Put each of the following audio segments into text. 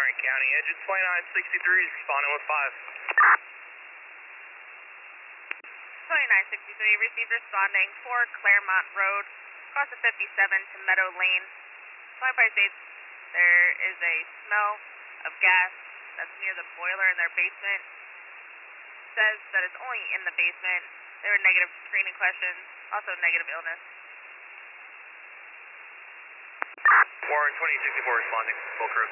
Warren County, engine 2963 is responding with 5. 2963 received responding for Claremont Road, across the 57 to Meadow Lane. Flyby states there is a smell of gas that's near the boiler in their basement. Says that it's only in the basement. There were negative screening questions, also negative illness. Warren 2064 responding, full crew.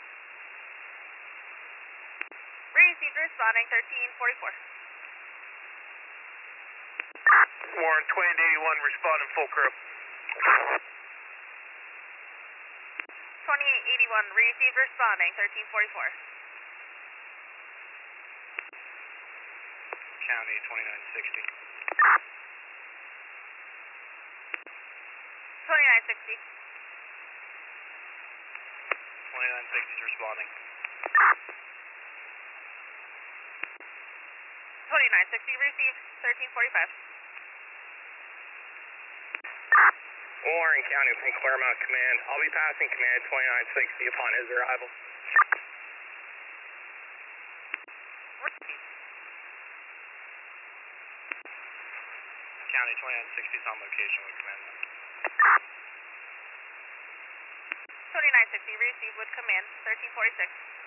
Received responding 1344. Warren 2081 responding, full crew. 2881 received responding 1344. County 2960. 2960. 2960 is responding. 2960 received 1345. Warren County from Claremont Command. I'll be passing Command 2960 upon his arrival. County 2960 is on location with Command. 2960 received with command 1346.